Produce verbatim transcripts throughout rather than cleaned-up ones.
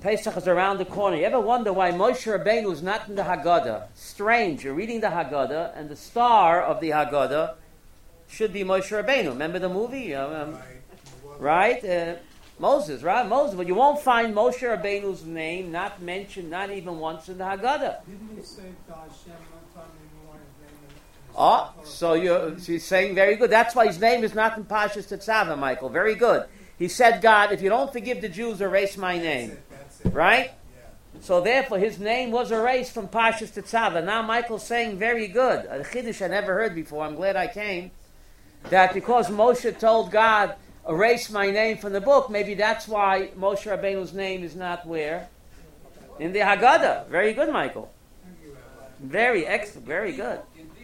Pesach is around the corner. You ever wonder why Moshe Rabbeinu is not in the Haggadah? Strange. You're reading the Haggadah, and the star of the Haggadah should be Moshe Rabbeinu. Remember the movie? Um, right? Uh, Moses, right? Moses. But you won't find Moshe Rabbeinu's name not mentioned, not even once in the Haggadah. Didn't he say to Hashem one time he wanted his name in his Oh, so you're, so you're saying very good. That's why his name is not in Pashas Tetzaveh, Michael. Very good. He said, God, if you don't forgive the Jews, erase my name. That's it, that's it. Right? Yeah. So therefore, his name was erased from Pashas Tetzaveh. Now Michael's saying very good. A chiddush I never heard before. I'm glad I came. That because Moshe told God, erase my name from the book, maybe that's why Moshe Rabbeinu's name is not where? In the Haggadah. Very good, Michael. Very excellent. Very good.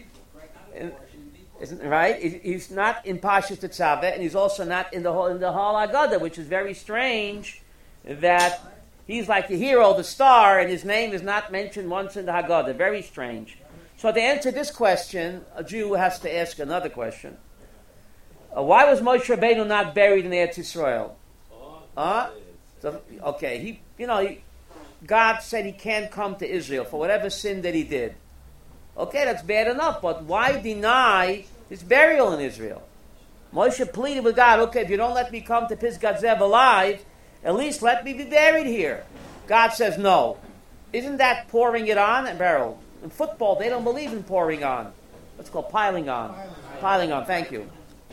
Isn't right? He's not in Pashas Tetzaveh, and he's also not in the whole in the whole Haggadah, which is very strange. That he's like the hero, the star, and his name is not mentioned once in the Haggadah. Very strange. So to answer this question, a Jew has to ask another question. Uh, why was Moshe Rabbeinu not buried in Eretz Yisrael? Huh? So, okay, he, you know, he, God said he can't come to Israel for whatever sin that he did. Okay, that's bad enough, but why deny his burial in Israel? Moshe pleaded with God, okay, if you don't let me come to Pisgat Zev alive, at least let me be buried here. God says no. Isn't that pouring it on? And barrel. In football, they don't believe in pouring on. That's called piling on. Piling on, thank you.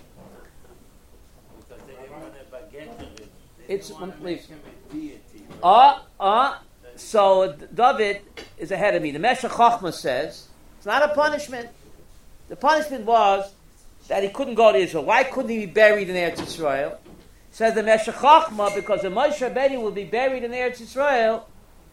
It's uh, uh, so David is ahead of me. The Meshech Chochmah says it's not a punishment. The punishment was that he couldn't go to Israel. Why couldn't he be buried in Eretz Yisrael? Says the Meshech Chochmah, because the Moshe Rabbeinu will be buried in Eretz Yisrael,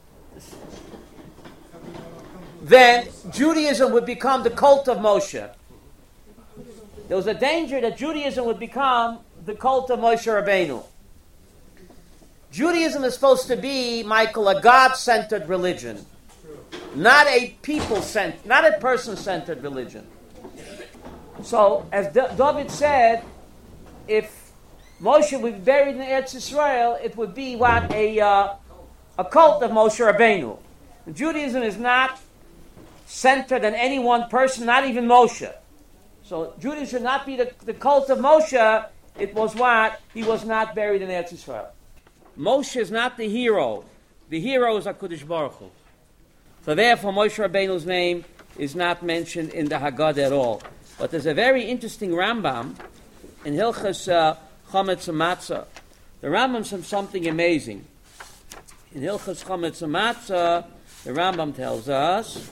then Judaism would become the cult of Moshe. There was a danger that Judaism would become the cult of Moshe Rabbeinu. Judaism is supposed to be, Michael, a God-centered religion, not a people-centered, not a person-centered religion. So, as D- David said, if Moshe would be buried in Eretz Yisrael, it would be what a uh, a cult of Moshe Rabbeinu. Judaism is not centered on any one person, not even Moshe. So Judaism should not be the, the cult of Moshe. It was what? He was not buried in Eretz Yisrael. Moshe is not the hero. The hero is HaKadosh Baruch Hu. So therefore, Moshe Rabbeinu's name is not mentioned in the Haggadah at all. But there's a very interesting Rambam in Hilchas uh, Chametz Matzah. The Rambam says something amazing. In Hilchas Chametz Matzah, the Rambam tells us,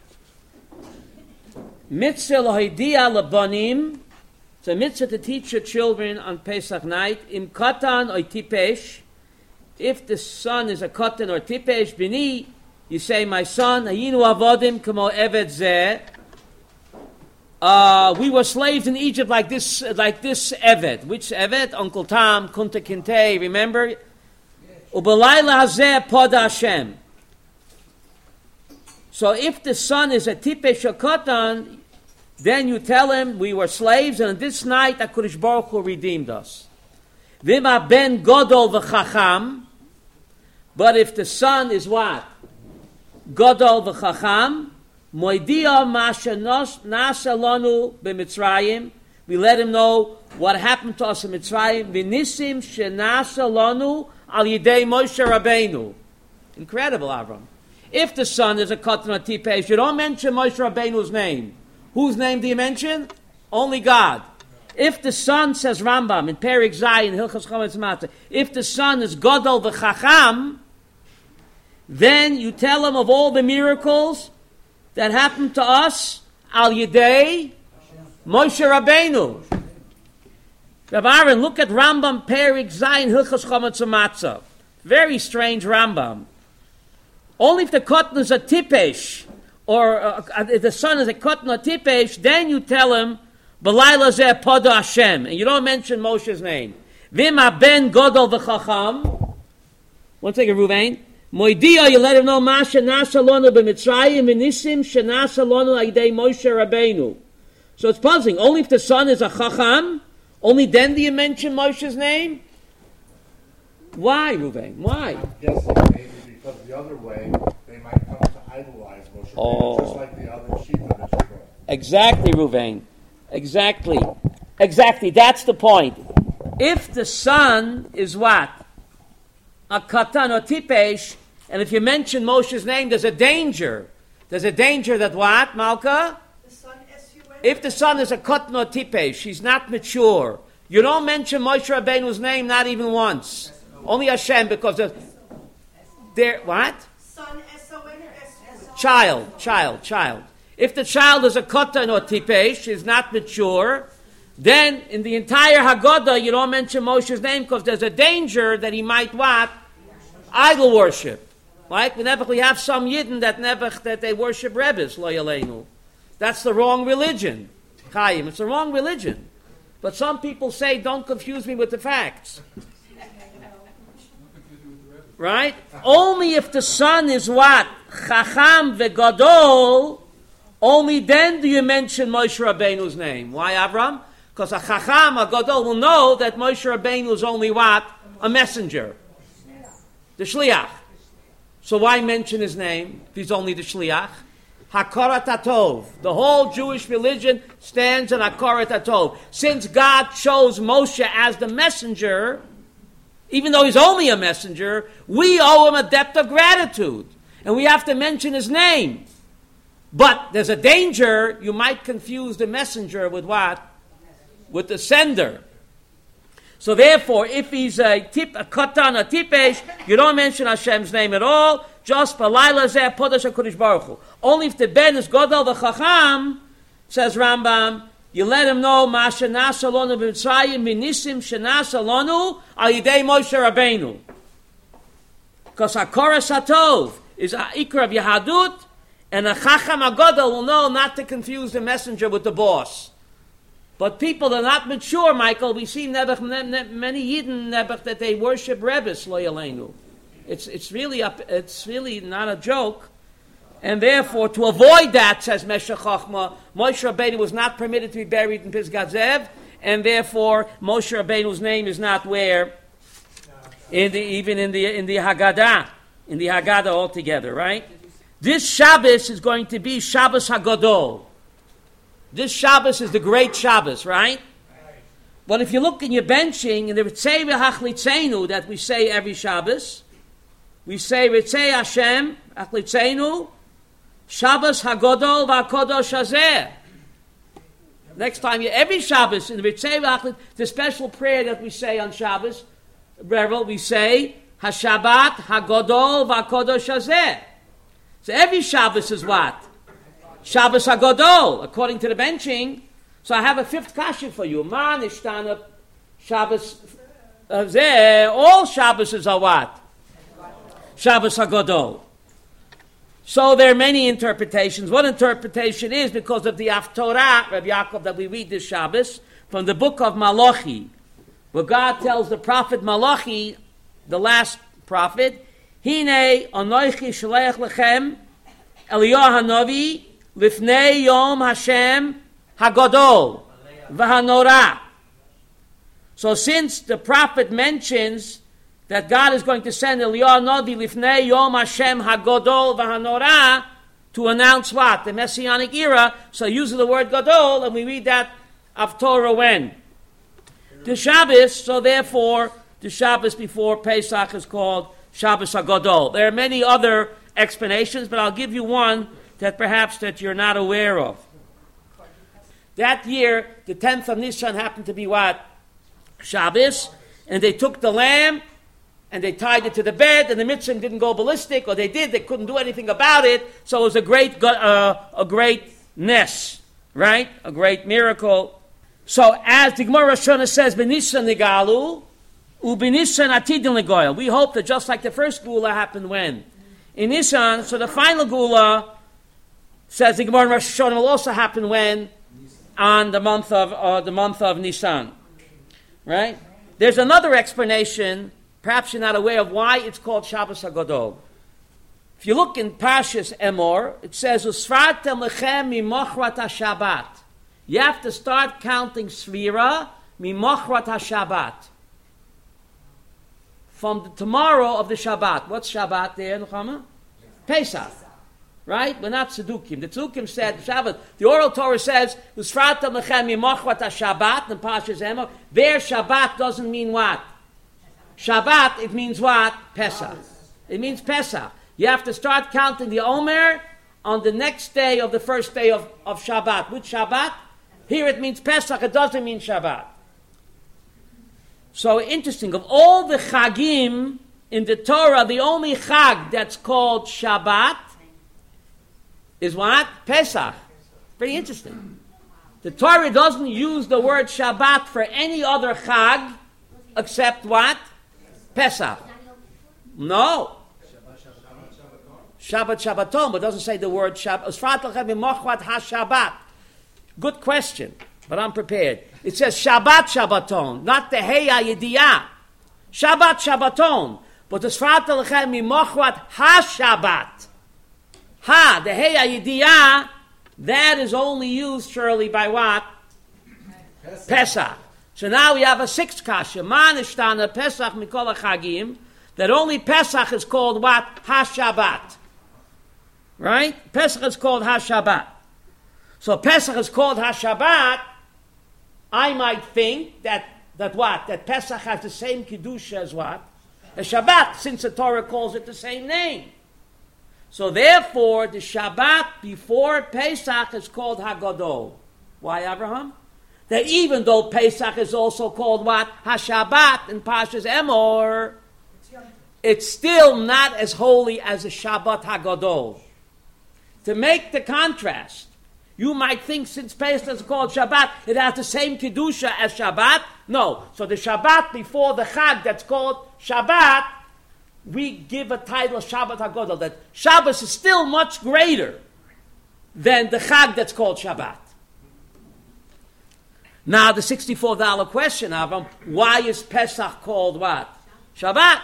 Mitzvah lohidia labanim. It's a mitzvah to teach your children on Pesach night. Im katan or tipesh. If the son is a katan or tipesh, bini, you say, my son, hayinu avodim kamo eved zeh. Uh, we were slaves in Egypt like this, like this Eved. Which Eved? Uncle Tom, Kunta Kinte, remember? Ubalayla hazeh pod Hashem. So if the son is a tipesh or katan, then you tell him we were slaves, and this night HaKadosh Baruch Hu redeemed us. V'ma ben godol v'chacham. But if the son is what? Godol v'chacham. Moidia masha nasa lanu b'Mitzrayim. We let him know what happened to us in Mitzrayim. V'nisim shenasa lanu al yidei Moshe Rabbeinu. Incredible, Avram. If the son is a katan or tipesh, you don't mention Moshe Rabbeinu's name. Whose name do you mention? Only God. If the son, says Rambam in Perik Zayin, Hilchas Chametz Matzah, if the son is Godol v'Chacham, then you tell him of all the miracles that happened to us, Al Yidei Moshe Rabbeinu. Rav Aaron, look at Rambam Perik Zayin, Hilchas Chametz Matzah. Very strange Rambam. Only if the katan is a tipesh, or uh, if the son is a katan or tipesh, then you tell him, B'layla zeh podo Hashem, and you don't mention Moshe's name. V'ma ben godol v'chacham. One second, Ruvain. Moidia, you let him know, Masha nasa lonu b'Mitzrayim, v'nisim shenasa lonu aydei Moshe Rabbeinu. So it's puzzling. Only if the son is a chacham, only then do you mention Moshe's name? Why, Ruvain? Why? I'm guessing maybe because the other way, they might come to idolize Moshe Rabbeinu, Oh. just like the other Shita that you brought. Exactly, Ruvain. Exactly. Exactly. That's the point. If the son is what? A katan or tipesh, and if you mention Moshe's name, there's a danger. There's a danger that what, Malka? The son S U N. If the son is a katan or tipesh, he's not mature. You don't mention Moshe Rabbeinu's name not even once. Only Hashem, because of there. What? Son S O N or S U N? Child, child, child. If the child is a katan or tipesh, is not mature, then in the entire Haggadah you don't mention Moshe's name because there's a danger that he might what? Idol worship. Right? We never we have some Yidden that never that they worship Rebbes, lo yaleinu. That's the wrong religion. Chaim, it's the wrong religion. But some people say, don't confuse me with the facts. Right? Only if the son is what? Chacham vegadol, only then do you mention Moshe Rabbeinu's name. Why, Avram? Because a Chacham, a Gadol, will know that Moshe Rabbeinu is only what? A messenger. The Shliach. So why mention his name if he's only the Shliach? Hakarat Atov. The whole Jewish religion stands on Hakarat Atov. Since God chose Moshe as the messenger, even though he's only a messenger, we owe him a debt of gratitude. And we have to mention his name. But there's a danger, you might confuse the messenger with what? With the sender. So therefore, if he's a tip, a katan, a tipesh, you don't mention Hashem's name at all. Just balayla zeh podash HaKadosh Baruch Hu. Only if the ben is Godel v'chacham, says Rambam, you let him know ma shenasa lonu b'Mitzrayim minisim shenasa lonu al yidei Moshe Rabbeinu. Because Hakaras Hatov is a ikra of Yahadut, and a chacham agodel will know not to confuse the messenger with the boss. But people that are not mature, Michael, we see never, ne, ne, many Yidden never, that they worship Rebbes, lo yaleinu. It's it's really a, it's really not a joke, and therefore to avoid that, says Meshech Chochmah, Moshe Rabbeinu was not permitted to be buried in Pisgat Zev, and therefore Moshe Rabbeinu's name is not where in the even in the in the Haggadah, in the Haggadah altogether, right? This Shabbos is going to be Shabbos Hagadol. This Shabbos is the great Shabbos, right? But if you look in your benching, in the Ritzei v'Hachlitzenu that we say every Shabbos, we say Ritzei Hashem Hachlitzenu Shabbos Hagadol v'Hakodosh Hazeh. Next time, you, every Shabbos in the Ritzei v'Hachlitzenu, the special prayer that we say on Shabbos, Revel, we say Hashabbat Hagadol v'Hakodosh Hazeh. So every Shabbos is what? Shabbos HaGadol, according to the benching. So I have a fifth kasha for you. Man ishtana Shabbos Hazeh. All Shabbos are what? Shabbos HaGadol. So there are many interpretations. One interpretation is because of the Haftorah, Rabbi Yaakov, that we read this Shabbos, from the book of Malachi, where God tells the prophet Malachi, the last prophet, Hine anoichi shaleach lechem Eliyahu Hanavi Lifnei Yom Hashem Hagadol V'Hanora. So since the prophet mentions that God is going to send Eliyahu Hanavi Lifnei Yom Hashem Hagadol V'Hanora to announce what? The Messianic era. So using the word Gadol, and we read that of Torah when? The Shabbos, so therefore the Shabbos before Pesach is called Shabbos HaGadol. There are many other explanations, but I'll give you one that perhaps that you're not aware of. That year, the tenth of Nisan happened to be what? Shabbos, and they took the lamb and they tied it to the bed, and the Mitzvah didn't go ballistic, or they did, they couldn't do anything about it, so it was a great, uh, a great ness, right? A great miracle. So as the Gemara Shona says, B'Nisan Nigalu, U'B'Nisan Atidin Legoyel. We hope that just like the first Gula happened when? In Nisan, so the final Gula, says the Gemara Rosh Hashanah, will also happen when? On the month of uh, the month of Nisan. Right? There's another explanation, perhaps you're not aware of why it's called Shabbos HaGadol. If you look in Parshas Emor, it says, Usfartem lechem mimochrat HaShabbat. You have to start counting Svira mimochrat HaShabbat. from the tomorrow of the Shabbat. What's Shabbat there, Nechama? Pesach. Right? We're not Tzedukim. The Tzedukim said Shabbat. The oral Torah says, Usfratam lechem yimochvat ha-Shabbat, and Pashas Emor. There, Shabbat doesn't mean what? Shabbat, it means what? Pesach. It means Pesach. You have to start counting the Omer on the next day of the first day of, of Shabbat. Which Shabbat? Here it means Pesach, it doesn't mean Shabbat. So interesting, of all the Chagim in the Torah, the only Chag that's called Shabbat is what? Pesach. Very interesting. The Torah doesn't use the word Shabbat for any other Chag except what? Pesach. No. Shabbat Shabbaton, but doesn't say the word Shabbat. Good question, but I'm prepared. It says Shabbat Shabbaton, not the Heya Yediyah. Shabbat Shabbaton, but the Sfrat Lechem Mimochvat Ha-Shabbat. Ha, the Heya Yediyah, that is only used surely by what? Pesach. Pesach. So now we have a sixth kasha. Man ishtana Pesach mikol hachagim, that only Pesach is called what? Ha-Shabbat. Right? Pesach is called Ha-Shabbat. So Pesach is called Ha-Shabbat. I might think that, that what? That Pesach has the same Kiddush as what? As Shabbat, since the Torah calls it the same name. So therefore, the Shabbat before Pesach is called Hagadol. Why, Abraham? That even though Pesach is also called what? Ha-Shabbat in Pashas Emor, it's still not as holy as a Shabbat Hagadol. To make the contrast, you might think since Pesach is called Shabbat, it has the same Kedusha as Shabbat. No. So the Shabbat before the Chag that's called Shabbat, we give a title of Shabbat HaGodol, that Shabbos is still much greater than the Chag that's called Shabbat. Now the sixty-four dollar question, Avram, why is Pesach called what? Shabbat.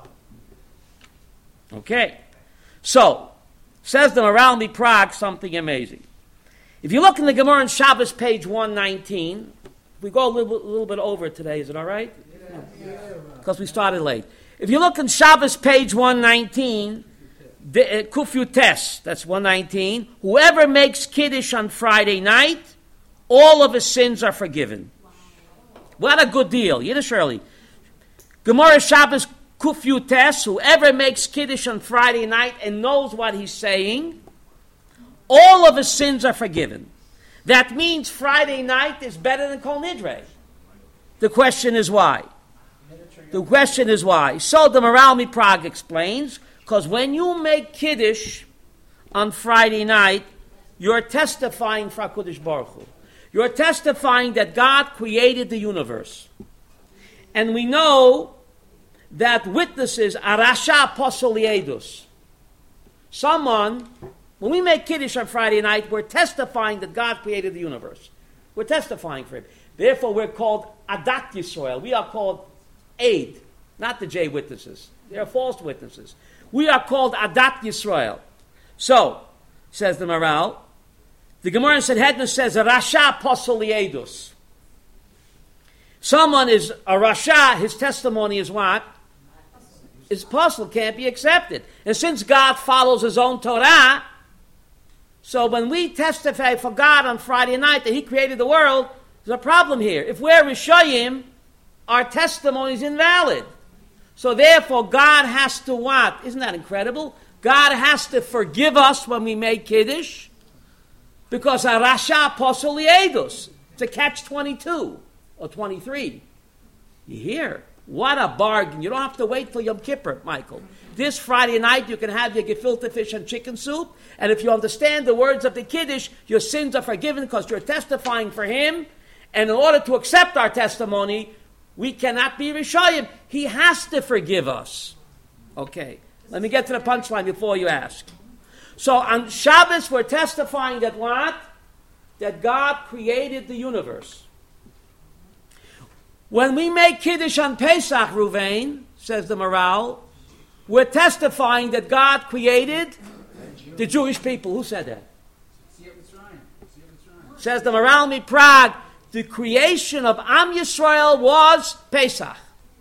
Okay. So, says the Maharal Prague something amazing. If you look in the Gemara in Shabbos, page one nineteen, we go a little, a little bit over today, is it all right? Because we started late. If you look in Shabbos, page one nineteen, the, uh, Kufyutes, that's one nineteen, whoever makes Kiddush on Friday night, all of his sins are forgiven. What a good deal. Yiddish early. Gemara Shabbos, Kufyutes, whoever makes Kiddush on Friday night and knows what he's saying, all of his sins are forgiven. That means Friday night is better than Kol Nidre. The question is why? The question is why. So the Maharal Prague explains, because when you make Kiddush on Friday night, you're testifying for HaKadosh Baruch Hu. You're testifying that God created the universe. And we know that witnesses are Rasha Posol Yedus. Someone, when we make Kiddush on Friday night, we're testifying that God created the universe. We're testifying for Him. Therefore, we're called Adat Yisrael. We are called Aid, not the J witnesses. They are false witnesses. We are called Adat Yisrael. So, says the Maharal, the Gemara in Sanhedrin says, Rasha Posol Yedus. Someone is a Rasha, his testimony is what? His apostle can't be accepted. And since God follows His own Torah, so when we testify for God on Friday night that He created the world, there's a problem here. If we're Rishayim, our testimony is invalid. So therefore, God has to what? Isn't that incredible? God has to forgive us when we make Kiddush, because our Rasha Posol Yedus. It's a catch twenty-two or twenty-three. You hear? What a bargain. You don't have to wait till Yom Kippur, Michael. This Friday night, you can have your gefilte fish and chicken soup, and if you understand the words of the Kiddush, your sins are forgiven because you're testifying for Him, and in order to accept our testimony, we cannot be Rishayim. He has to forgive us. Okay, let me get to the punchline before you ask. So on Shabbos, we're testifying that what? That God created the universe. When we make Kiddush on Pesach, Ruvain, says the Maharal, we're testifying that God created the Jewish people. Who said that? Says the Maharal Prague, the creation of Am Yisrael was Pesach.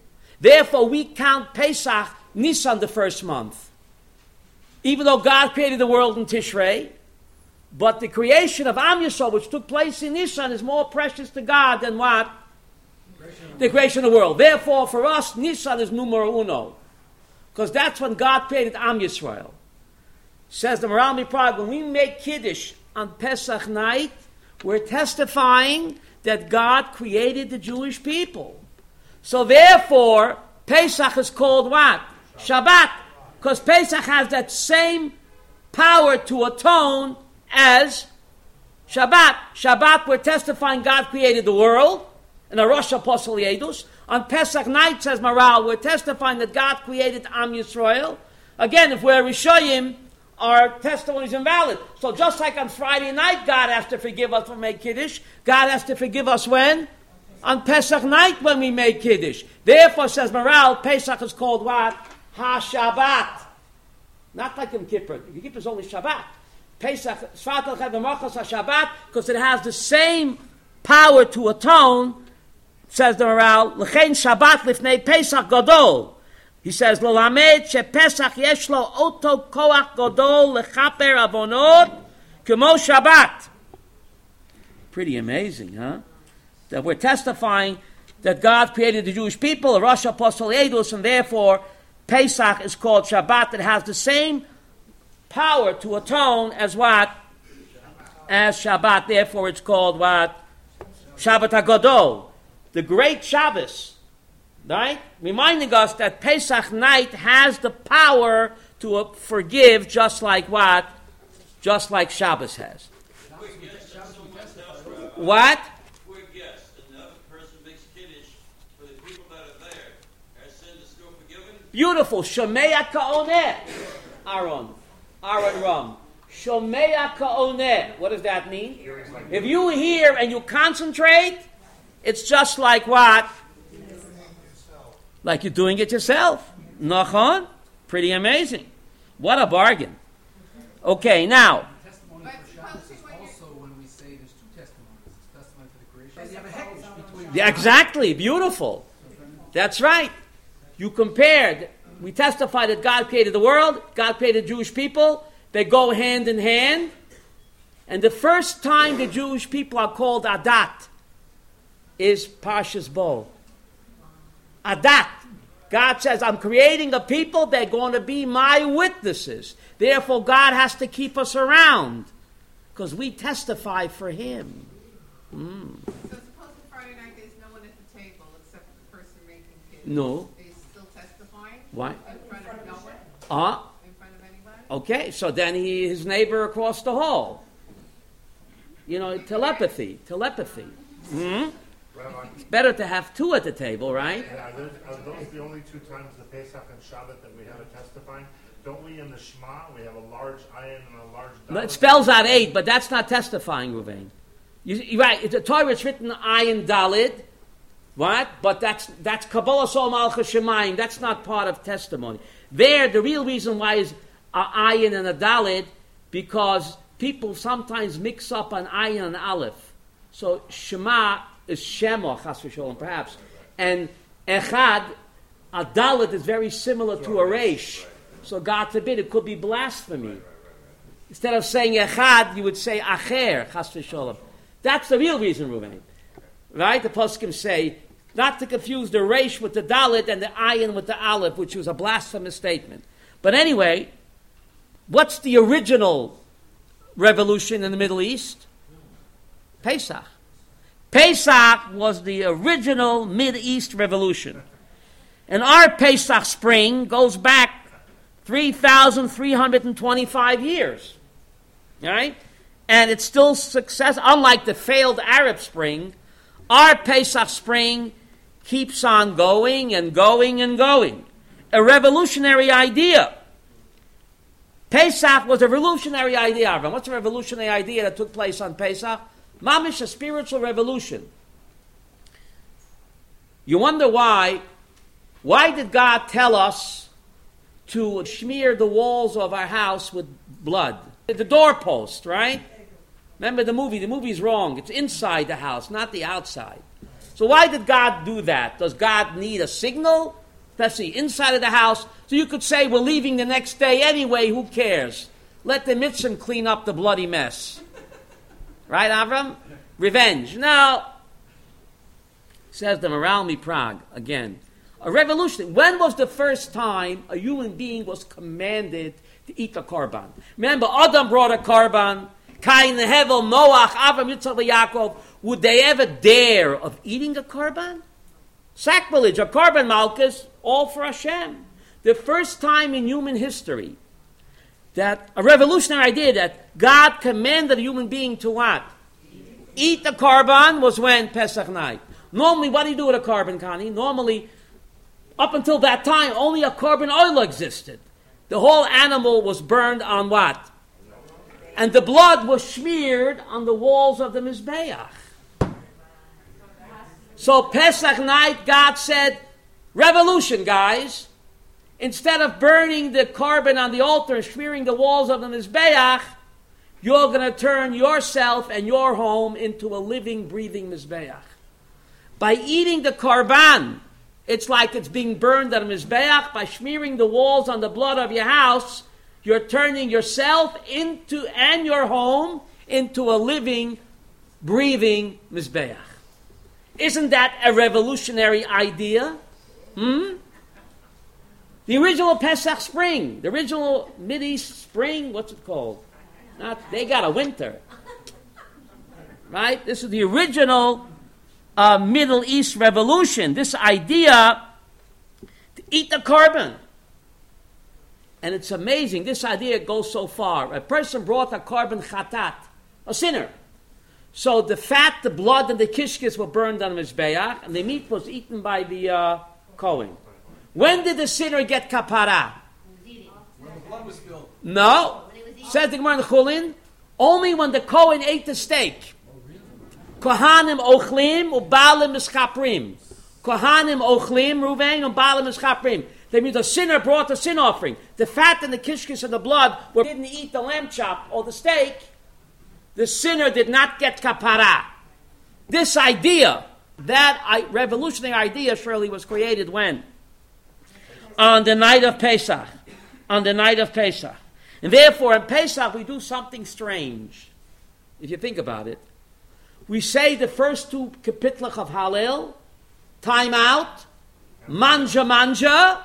Therefore, we count Pesach Nisan the first month. Even though God created the world in Tishrei, but the creation of Am Yisrael, which took place in Nisan, is more precious to God than what? The creation of the world. Therefore, for us, Nisan is numero uno. Because that's when God created Am Yisrael. Says the Maral MiPrague, when we make Kiddush on Pesach night, we're testifying that God created the Jewish people. So therefore, Pesach is called what? Shabbat. Because Pesach has that same power to atone as Shabbat. Shabbat, we're testifying God created the world, and a Rosh Apostle Yedus. On Pesach night, says Maral, we're testifying that God created Am Yisrael. Again, if we're Rishayim, our testimony is invalid. So just like on Friday night, God has to forgive us when we make Kiddush, God has to forgive us when? On Pesach night when we make Kiddush. Therefore, says Maral, Pesach is called what? Ha-Shabbat. Not like Yom Kippur. Yom Kippur is only Shabbat. Pesach, Svat al Machos ha-Shabbat, because it has the same power to atone, says the Maral, L'chein Shabbat lifnei Pesach Gadol. He says, L'lamed she Pesach yesh lo oto koach Gadol lechaper avonot k'mo Shabbat. Pretty amazing, huh? That we're testifying that God created the Jewish people, a Rosh Apostle Yedus, and therefore Pesach is called Shabbat. That has the same power to atone as what? As Shabbat. Therefore it's called what? Shabbat HaGadol. The great Shabbos, right? Reminding us that Pesach night has the power to uh, forgive just like what? Just like Shabbos has. What? Beautiful. Shomea ka'oneh. Aaron. Aaron Ram. Shomea ka'oneh. What does that mean? If you hear and you concentrate, it's just like what? Like you're doing it yourself. Nachon? Pretty amazing. What a bargain. Okay, now. Testimony for Shabbos is also when we say there's two testimonies. It's testimony to the creation. You have a hekesh between. Yeah, exactly. Beautiful. That's right. You compared. We testify that God created the world. God created Jewish people. They go hand in hand. And the first time the Jewish people are called Adat is Parshas Bo. Adat. God says, I'm creating a people, they're going to be my witnesses. Therefore, God has to keep us around because we testify for Him. Mm. So suppose Friday night there's no one at the table except the person making kids. No. Are you still testifying? Why? In front of no one? Uh, In front of anybody? okay, so then he, his neighbor across the hall. You know, telepathy, telepathy. Mm-hmm. Rabbi, It's better to have two at the table, right? and are those, are those the only two times the Pesach and Shabbat that we have a testifying? Don't we in the Shema, we have a large ayin and a large No, dalet? it spells out eight, but that's not testifying, Ruvain. You, you're right, it's a Torah, it's written ayin dalid, what? But that's that's Kabbalah Sol Malchus Shemayim, that's not part of testimony. There, the real reason why is a ayin and a dalid, because people sometimes mix up an ayin and aleph. So Shema is Shema, chas v'sholom, perhaps. And Echad, a Dalet is very similar to a Reish. So God forbid, it could be blasphemy. Instead of saying Echad, you would say Acher, chas v'sholom. That's the real reason, Ruvain. Right? The poskim say, not to confuse the Reish with the Dalet and the Ayin with the Aleph, which was a blasphemous statement. But anyway, what's the original revolution in the Middle East? Pesach. Pesach was the original Mid-East revolution. And our Pesach spring goes back three thousand three hundred twenty-five years. All right? And it's still success. Unlike the failed Arab spring, our Pesach spring keeps on going and going and going. A revolutionary idea. Pesach was a revolutionary idea, Avram. What's a revolutionary idea that took place on Pesach? Mamish, a spiritual revolution. You wonder why. Why did God tell us to smear the walls of our house with blood? The doorpost, right? Remember the movie. The movie's wrong. It's inside the house, not the outside. So why did God do that? Does God need a signal? especially inside of the house. So you could say we're leaving the next day anyway, who cares? Let the Mitzvah clean up the bloody mess. Right, Avram? Revenge. Now, says the Moralmi Prague, again, a revolution. When was the first time a human being was commanded to eat a korban? Remember, Adam brought a korban, Cain, Hevel, Noach, Avram, Yitzchak, Yaakov. Would they ever dare of eating a korban? Sacrilege, a korban malchus, all for Hashem. The first time in human history that a revolutionary idea that God commanded a human being to what? Eat the korban was when? Pesach night. Normally, what do you do with a korban, Connie? Normally, up until that time, only a korban oil existed. The whole animal was burned on what? And the blood was smeared on the walls of the Mizbeach. So Pesach night, God said, revolution, guys. Instead of burning the korban on the altar and smearing the walls of the Mizbeach, you're going to turn yourself and your home into a living, breathing Mizbeach. By eating the korban, it's like it's being burned on the Mizbeach. By smearing the walls on the blood of your house, you're turning yourself into and your home into a living, breathing Mizbeach. Isn't that a revolutionary idea? Hmm? The original Pesach spring, the original Mideast spring, what's it called? Not, they got a winter. Right? This is the original uh, Middle East revolution. This idea to eat the korban. And it's amazing. This idea goes so far. A person brought a korban chatat, a sinner. So the fat, the blood, and the kishkis were burned on the Mizbeach, and the meat was eaten by the uh, Kohen. When did the sinner get kapara? When the blood was spilled. No. Says the Gemara in Chulin, only when the Kohen ate the steak. Kohanim ochlim ubalim mischaprim. Kohanim ochlim, Ruvain, ubalim mischaprim. That means the sinner brought the sin offering. The fat and the kishkis and the blood were didn't eat the lamb chop or the steak. The sinner did not get kapara. This idea, that revolutionary idea, surely was created when? On the night of Pesach. On the night of Pesach. And therefore, in Pesach, we do something strange. If you think about it. We say the first two kapitlach of Hallel, time out, manja manja,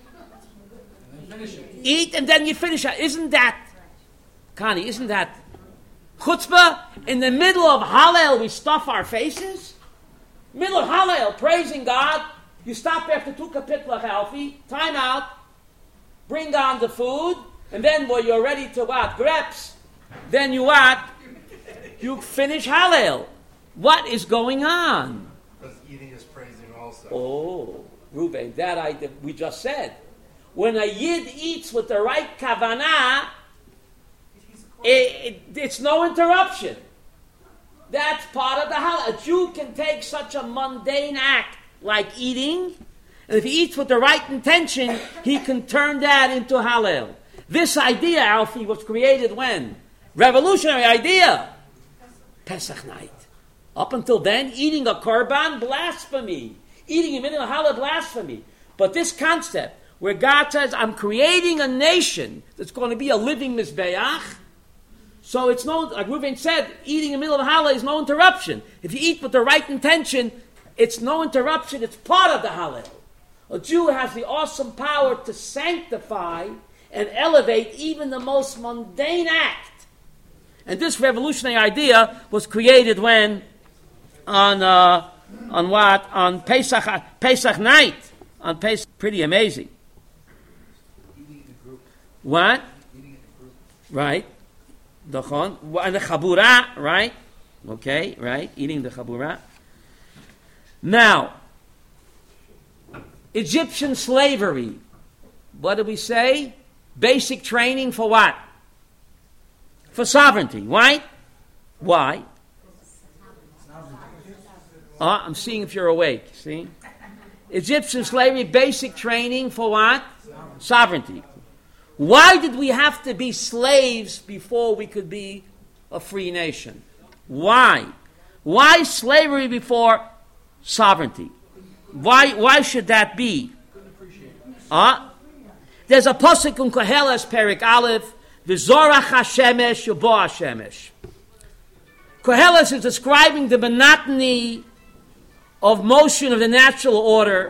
eat, and then you finish it. Isn't that, Connie, isn't that chutzpah? In the middle of Hallel, we stuff our faces. Middle of Hallel, praising God. You stop after two kapitlach, Alfie, time out, bring on the food, and then when you're ready to what? Grapes. Then you what? You finish Hallel. What is going on? Because eating is praising also. Oh, Ruben, that I we just said. When a Yid eats with the right kavanah, it, it, it's no interruption. That's part of the Hallel. A Jew can take such a mundane act like eating, and if he eats with the right intention, he can turn that into Hallel. This idea, Alfie, was created when? Revolutionary idea. Pesach night. Up until then, eating a korban, blasphemy. Eating in the middle of Hallel, blasphemy. But this concept, where God says, I'm creating a nation that's going to be a living Mizbeach, so it's no, like Reuven said, eating in the middle of Hallel is no interruption. If you eat with the right intention, it's no interruption, it's part of the Hallel. A Jew has the awesome power to sanctify and elevate even the most mundane act. And this revolutionary idea was created when? On uh, on what? On Pesach Pesach night. On Pesach. Pretty amazing. Eating in a group. What? Eating in a group. Right. The chon. And the chabura, right? Okay, right. Eating the chabura. Now, Egyptian slavery. What did we say? Basic training for what? For sovereignty, right? Why? Oh, I'm seeing if you're awake, see? Egyptian slavery, basic training for what? Sovereignty. Why did we have to be slaves before we could be a free nation? Why? Why slavery before sovereignty? Why, why should that be? Couldn't appreciate Ah, there's a pasuk in Koheles Perik Aleph, V'zorach Hashemesh Yabo Hashemesh. Koheles is describing the monotony of motion of the natural order.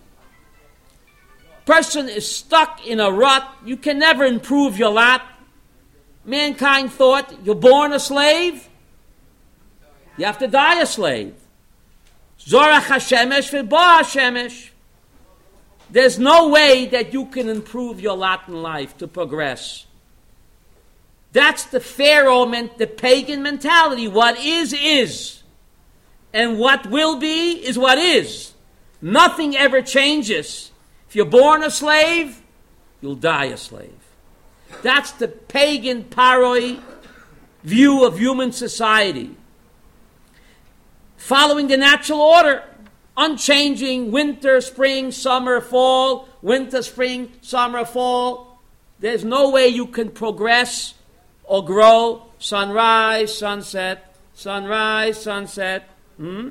Person is stuck in a rut. You can never improve your lot. Mankind thought, you're born a slave, you have to die a slave. Zorach Hashemesh V'bo Hashemesh. There's no way that you can improve your lot in life to progress. That's the Pharaoh, the pagan mentality. What is, is. And what will be, is what is. Nothing ever changes. If you're born a slave, you'll die a slave. That's the pagan paroi view of human society. Following the natural order, unchanging, winter, spring, summer, fall, winter, spring, summer, fall. There's no way you can progress or grow. Sunrise, sunset, sunrise, sunset. Hmm?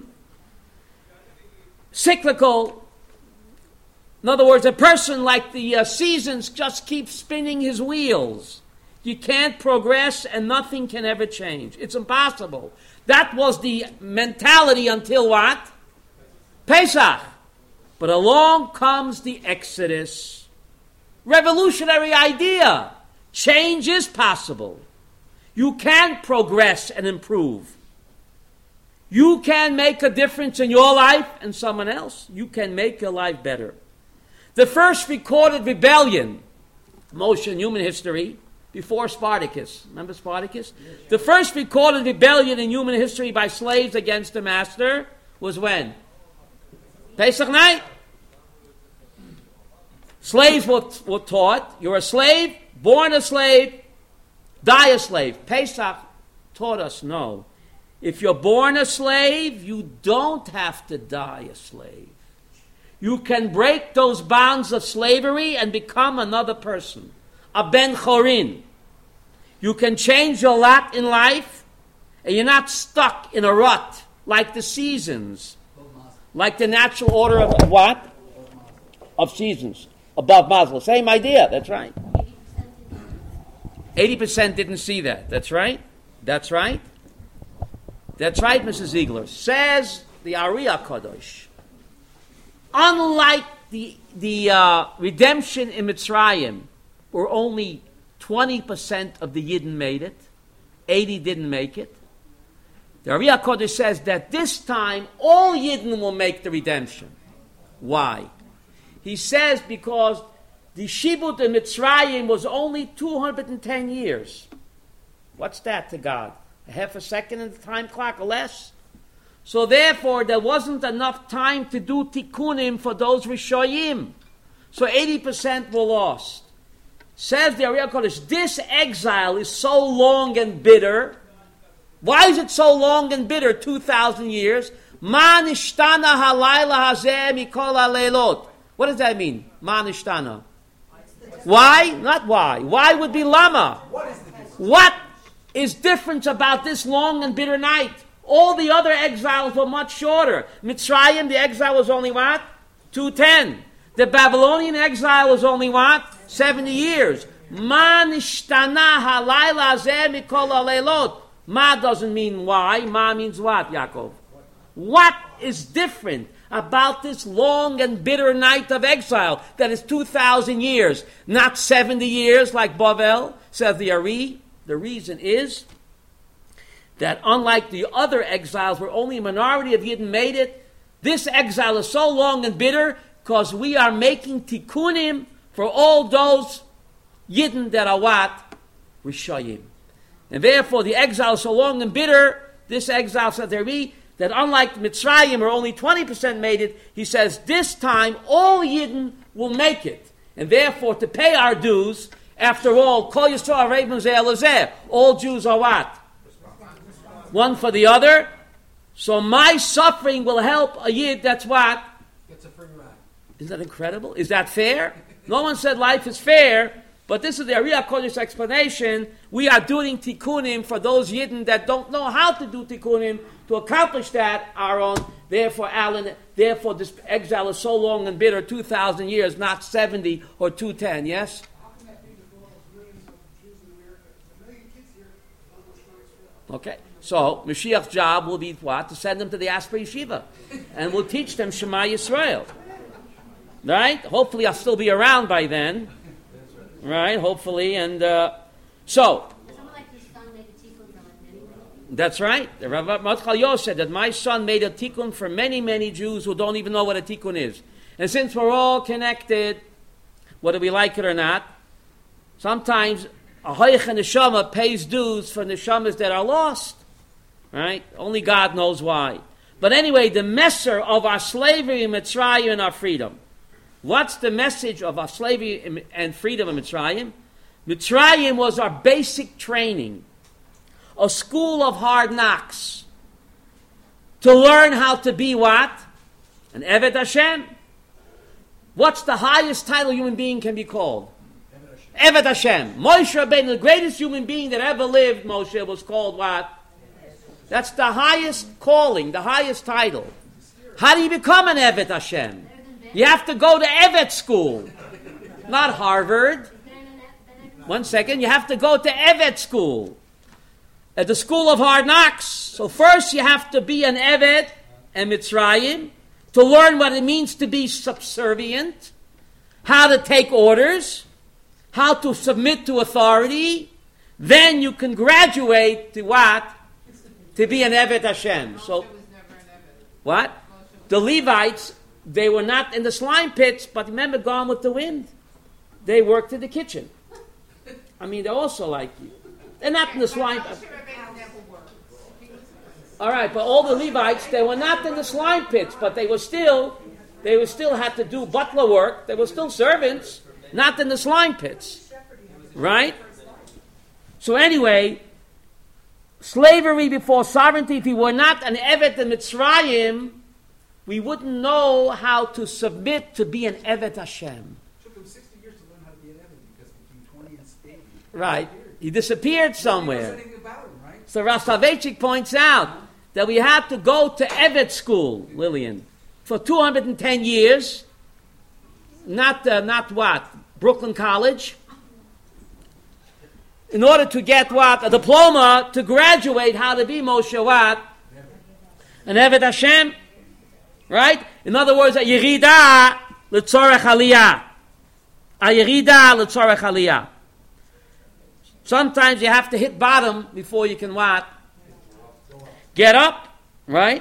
Cyclical. In other words, a person like the uh, seasons just keeps spinning his wheels. You can't progress and nothing can ever change. It's impossible. That was the mentality until what? Pesach. But along comes the Exodus. Revolutionary idea. Change is possible. You can progress and improve. You can make a difference in your life and someone else. You can make your life better. The first recorded rebellion, Moshe in human history, before Spartacus. Remember Spartacus? The first recorded rebellion in human history by slaves against the master was when? Pesach night. Slaves were, were taught, you're a slave, born a slave, die a slave. Pesach taught us no. If you're born a slave, you don't have to die a slave. You can break those bonds of slavery and become another person. A ben chorin. You can change your lot in life, and you're not stuck in a rut like the seasons, like the natural order of what? Of seasons. Above Mazel. Same idea, that's right. eighty percent didn't see that. That's right. That's right. That's right, Missus Ziegler. Says the Ari HaKadosh. Unlike the, the uh, redemption in Mitzrayim, where only twenty percent of the Yidden made it, eighty didn't make it, the Ari HaKadosh says that this time all Yidden will make the redemption. Why? He says because the Shibut in Mitzrayim was only two hundred ten years. What's that to God? A half a second in the time clock or less? So therefore, there wasn't enough time to do tikkunim for those Rishoyim. So eighty percent were lost. Says the Ari HaKadosh, this exile is so long and bitter. Why is it so long and bitter, two thousand years? Ma nishtana halayla hazeh mikol haleilot. What does that mean? Ma nishtana. Why? Not why. Why would be lama. What is different about this long and bitter night? All the other exiles were much shorter. Mitzrayim, the exile was only what? two ten. The Babylonian exile was only what? seventy years. Ma nishtana halayla hazeh mikol haleilot. Ma doesn't mean why. Ma means what, Yaakov? What is different about this long and bitter night of exile that is two thousand years, not seventy years like Bavel, says the Ari? The reason is that unlike the other exiles where only a minority of Yidden made it, this exile is so long and bitter because we are making tikkunim for all those Yidden that are what? Rishayim. And therefore the exile is so long and bitter, this exile, says the Ari, that unlike Mitzrayim where only twenty percent made it, he says this time all Yidden will make it. And therefore to pay our dues, after all, Kol Yisrael Reivim Zeh Elazeh, all Jews are what? One for the other. So my suffering will help a Yid, that's what? Gets a free ride. Isn't that incredible? Is that fair? No one said life is fair, but this is the Ari HaKadosh explanation. We are doing tikkunim for those Yidden that don't know how to do tikkunim. To accomplish that, our own, therefore, Alan, therefore this exile is so long and bitter, two thousand years, not seventy or two ten, yes? Okay, so Mashiach's job will be what? To send them to the Asper Yeshiva. And we'll teach them Shema Yisrael. Right? Hopefully I'll still be around by then. Right? Hopefully. And uh, so... That's right. The Rav Matchal Yo said that my son made a tikkun for many, many Jews who don't even know what a tikkun is. And since we're all connected, whether we like it or not, sometimes a hoich neshama pays dues for neshamas that are lost. Right? Only God knows why. But anyway, the messer of our slavery in Mitzrayim and our freedom. What's the message of our slavery and freedom in Mitzrayim? Mitzrayim was our basic training. A school of hard knocks to learn how to be what? An Eved Hashem. What's the highest title a human being can be called? Eved Hashem. Moshe Rabbeinu, the greatest human being that ever lived, Moshe, was called what? That's the highest calling, the highest title. How do you become an Eved Hashem? You have to go to Evet school, not Harvard. One second, you have to go to Evet school. At the school of hard knocks. So first you have to be an Eved and Mitzrayim to learn what it means to be subservient, how to take orders, how to submit to authority. Then you can graduate to what? To be an Eved Hashem. So, what? The Levites, they were not in the slime pits, but remember, Gone with the Wind. They worked in the kitchen. I mean, they're also like you. They're not in the slime pits. All right, but all the Levites, they were not in the slime pits, but they were still, they were still had to do butler work. They were still servants, not in the slime pits, right? So anyway, slavery before sovereignty. If we were not an Evet in Mitzrayim, we wouldn't know how to submit to be an Evet Hashem. It took him sixty years to learn how to be an Evet because between twenty and eighty. Right, he disappeared somewhere. About him, right? So Rav Soloveitchik points out that we had to go to Evet school, Lillian, for two hundred ten years. Not, uh, not what? Brooklyn College. In order to get what? A diploma to graduate how to be Moshe what? An Evet Hashem. Right? In other words, a Yerida l'tzorech aliyah. A Yerida l'tzorech aliyah. Sometimes you have to hit bottom before you can what? Get up, right?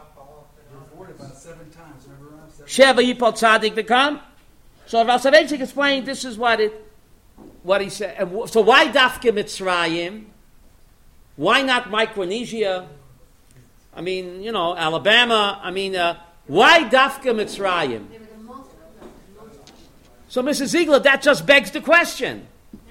Sheva Yipol Tzadik become. So Rav Soloveitchik explained this is what it, what he said. So why Dafka Mitzrayim? Why not Micronesia? I mean, you know, Alabama. I mean, uh, why Dafka Mitzrayim? So Missus Ziegler, that just begs the question.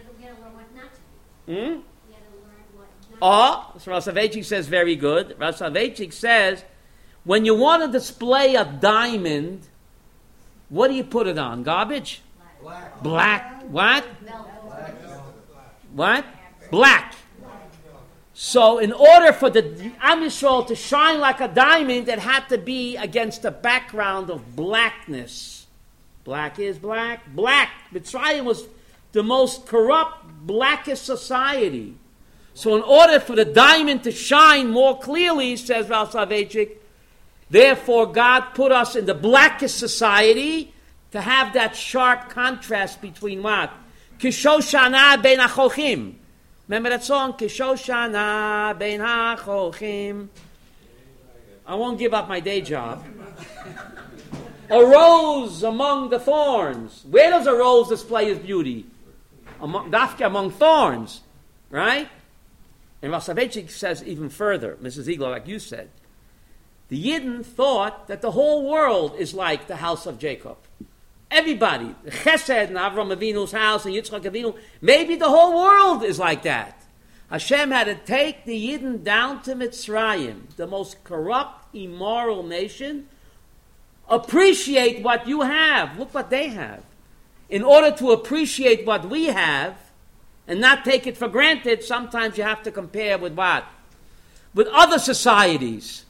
Hmm? Oh, so Rav Soloveitchik says very good. Rav Soloveitchik says, when you want to display a diamond, what do you put it on? Garbage? Black. Black. What? Black. What? Black. So in order for the Am Yisrael to shine like a diamond, it had to be against a background of blackness. Black is black. Black. Mitzrayim was the most corrupt, blackest society. So in order for the diamond to shine more clearly, says Rav Soloveitchik, therefore God put us in the blackest society to have that sharp contrast between what? Kishoshana ben hachochim. Remember that song? Kishoshana ben hachochim. I won't give up my day job. A rose among the thorns. Where does a rose display its beauty? Among, dafka among thorns. Right? And Rav Soloveitchik says even further, Missus Ziegler, like you said, the Yidden thought that the whole world is like the house of Jacob. Everybody, Chesed and Avram Avinu's house and Yitzchak Avinu, maybe the whole world is like that. Hashem had to take the Yidden down to Mitzrayim, the most corrupt, immoral nation. Appreciate what you have. Look what they have. In order to appreciate what we have, and not take it for granted, sometimes you have to compare with what? With other societies.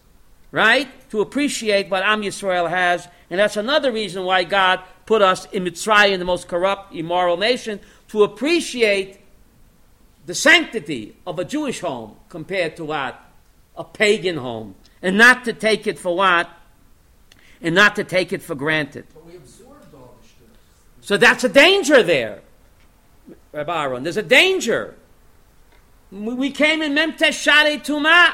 right? To appreciate what Am Yisrael has. And that's another reason why God put us in Mitzrayim, the most corrupt, immoral nation, to appreciate the sanctity of a Jewish home compared to what? A pagan home. And not to take it for what? And not to take it for granted. But we absorbed all the shturim. So that's a danger there, Rabbi Aaron. There's a danger. We came in Memtesh Sharei Tumah.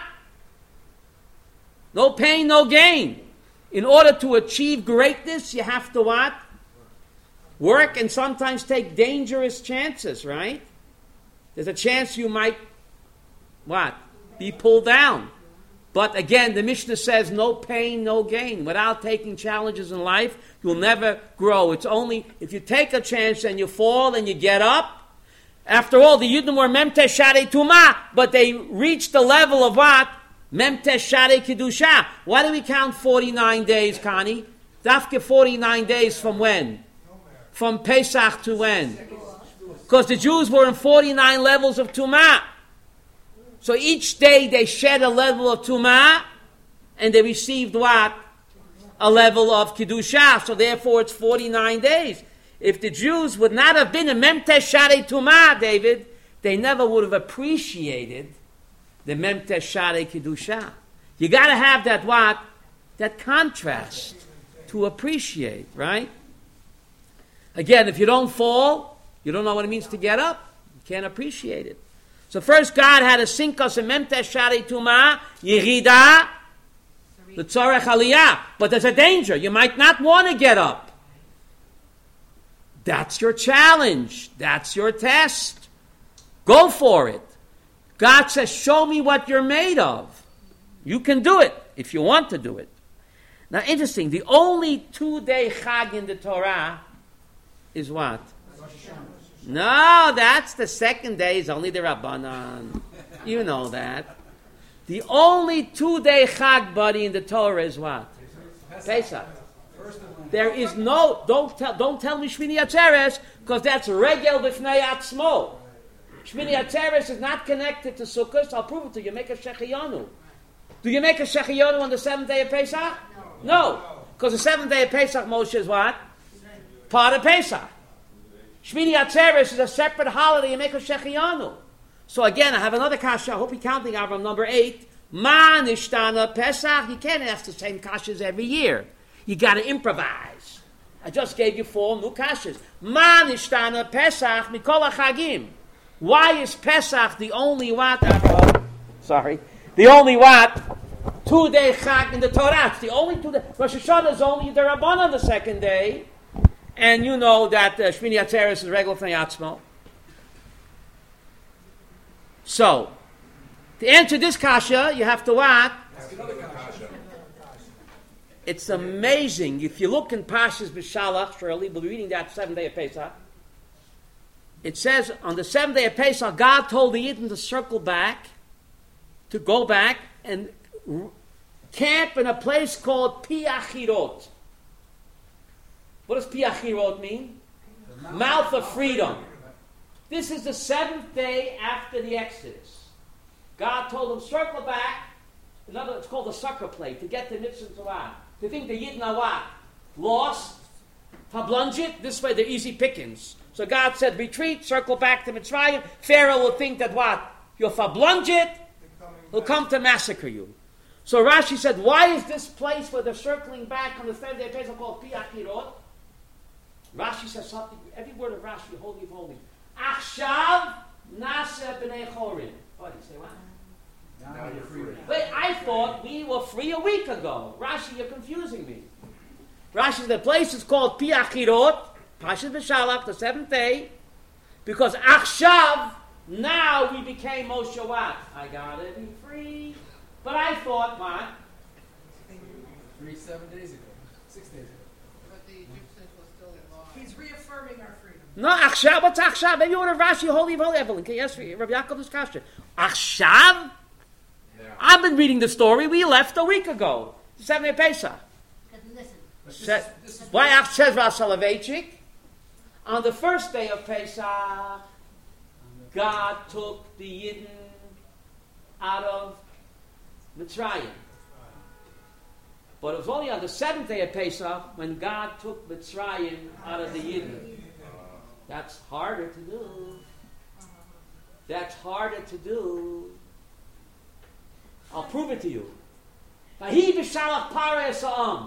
No pain, no gain. In order to achieve greatness, you have to what? Work and sometimes take dangerous chances, right? There's a chance you might, what? Be pulled down. But again, the Mishnah says no pain, no gain. Without taking challenges in life, you'll never grow. It's only if you take a chance and you fall and you get up. After all, the Yidden were Memtesh Sharei Tumah, but they reached the level of what? Memtesh Sharei Kedusha. Why do we count forty-nine days, Connie? Dafke forty-nine days from when? From Pesach to when? Because the Jews were in forty-nine levels of Tumah. So each day they shed a level of Tumah, and they received what? A level of Kedusha. So therefore it's forty-nine days. If the Jews would not have been in Memtesh Sharei Tumah, David, they never would have appreciated the Memtesh Sharei Kedusha. You got to have that what? That contrast to appreciate, right? Again, if you don't fall, you don't know what it means to get up. You can't appreciate it. So first God had to sink us in Memtesh Sharei Tumah, Yerida, the Tzorech Aliyah. But there's a danger. You might not want to get up. That's your challenge. That's your test. Go for it. God says, show me what you're made of. You can do it if you want to do it. Now, interesting, the only two-day Chag in the Torah is what? No, that's the second day is only the Rabbanan. You know that. The only two-day Chag, buddy, in the Torah is what? Pesach. There is no, don't tell, don't tell me Shmini Atzeres, because that's Regel B'fnei Atzmo. Shmini Atzeres is not connected to Sukkot. I'll prove it to you. Make a Shechiyanu. Do you make a Shechiyanu on the seventh day of Pesach? No. Because the seventh day of Pesach, Moshe, is what? Part of Pesach. Shmini Atzeres is a separate holiday. You make a Shechiyanu. So again, I have another kasha. I hope you're counting Avram, number eight. Ma nishtana Pesach. You can't ask the same kashas every year. You got to improvise. I just gave you four new kashas. Ma nishtana Pesach mikol hachagim. Why is Pesach the only what? Sorry. The only what? Two-day Chag in the Torah. It's the only two-day. Rosh Hashanah is only the Rabban on the second day. And you know that uh, Shmini Atzeres is regular Fnei Atzmo. So, to answer this kasha, you have to what? It's amazing. If you look in Pashas B'Shalach, Shirley, we'll be reading that seventh day of Pesach. It says on the seventh day of Pesach, God told the Yidden to circle back, to go back and r- camp in a place called Pi Achirot. What does Pi Achirot mean? Mouth, mouth of freedom. This is the seventh day after the Exodus. God told them, circle back. Another, it's called the sucker plate, to get the Mitzvah Torah. To think the Yidden are what? Lost? Tablunjit? This way they're easy pickings. So God said, retreat, circle back to Mitzrayim. Pharaoh will think that what? You're fablunjit. He'll come to massacre you. So Rashi said, why is this place where they're circling back on the third day of Pesach called Pi Achirot? Rashi says something, every word of Rashi, holy, holy. Achshav nasa b'nei chorim. Oh, you say what? Now you're free. Wait, I thought we were free a week ago. Rashi, you're confusing me. Rashi, the place is called Pi Achirot, Pashas B'Shalach, the seventh day, because Achshav, now we became Moshe what? I gotta be free. But I thought, what? Three, seven days ago. Six days ago. But the Egyptians were still in law. He's reaffirming our freedom. No, Achshav, what's Achshav? Maybe you order Rashi, holy, holy, Evelyn. Yes, Rabbi Yaakov is kasher. Achshav? Yeah. I've been reading the story. We left a week ago. The seventh day of Pesach. Listen. Said, why Ach says Rav Soloveitchik? On the first day of Pesach, God took the Yidden out of Mitzrayim. But it was only on the seventh day of Pesach when God took Mitzrayim out of the Yidden. That's harder to do. That's harder to do. I'll prove it to you. Vahi b'shalach parei sa'am.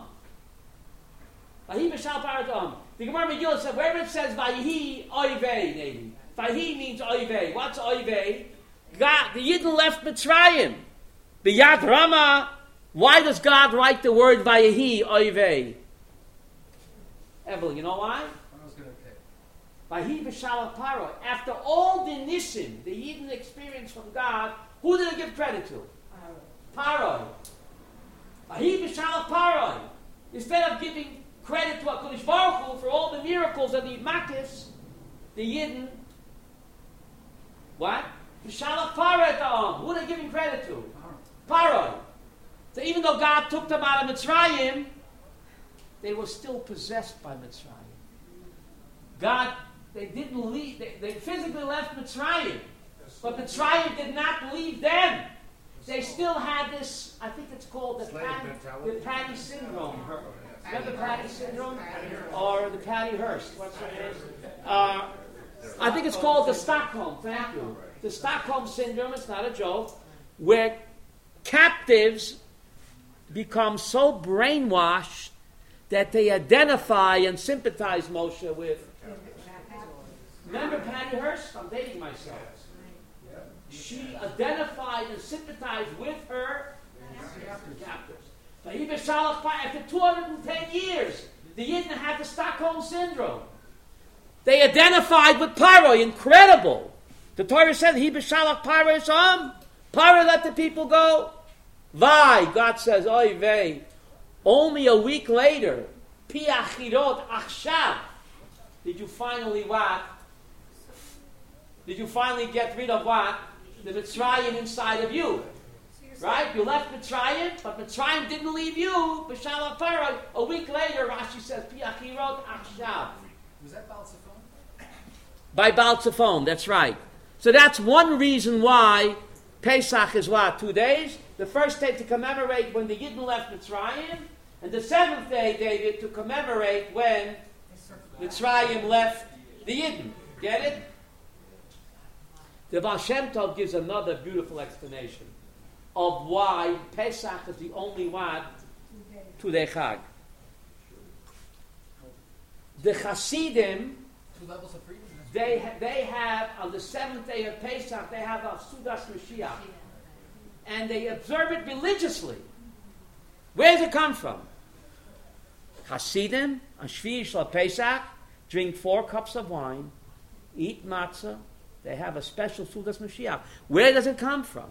Vahi b'shalach parei sa'am. The Gemara Megillah said, wherever it says Vahi oivei, maybe. Vahi means oivei. What's oivei? God, the Yidden left Mitzrayim. The Yad Rama. Why does God write the word Vahi oivei? Evelyn, you know why? I was going to pick. Vahi b'shalach parei. After all the nisim the Yidden experienced from God, who did they give credit to? Paroi. Vahi b'shalach paroi. Instead of giving credit to HaKadosh Baruch Hu for all the miracles of the Makis, the Yidden, what? B'shalach paroi ta'am. Who are they giving credit to? Paroi. So even though God took them out of Mitzrayim, they were still possessed by Mitzrayim. God, they didn't leave, they, they physically left Mitzrayim, but Mitzrayim did not leave them. They still had this, I think it's called the Patty, the Patty syndrome. Remember Patty syndrome? Or the Patty Hearst. What's her name? Uh, I think it's called the Stockholm. Thank you. The Stockholm syndrome, it's not a joke, where captives become so brainwashed that they identify and sympathize Moshe with. Remember Patty Hearst? I'm dating myself. She identified and sympathized with her captors. After two hundred ten years, the Yidden had the Stockholm syndrome. They identified with Paro. Incredible. The Torah said, "He b'shalach Paro sham." Paro let the people go. Vai, God says, "Oy vey." Only a week later, pi achirot achshav. Did you finally what? Did you finally get rid of what? The Mitzrayim inside of you. Right? You left Mitzrayim, but Mitzrayim didn't leave you. B'shalach Paro. A week later, Rashi says, pi achirot achshav. Was that Baal Tzafon? By Baal Tzafon, that's right. So that's one reason why Pesach is what? Two days? The first day to commemorate when the Yidden left Mitzrayim, and the seventh day, David, to commemorate when Mitzrayim left the Yidden. Get it? The Baal Shem Tov gives another beautiful explanation of why Pesach is the only one two-day Chag. The Hasidim, Two levels of freedom. they ha- they have on the seventh day of Pesach they have a Sudas Mashiach, and they observe it religiously. Where does it come from? Hasidim on Shvi Shel Pesach drink four cups of wine, eat matzah. They have a special Sudas Mashiach. Where does it come from?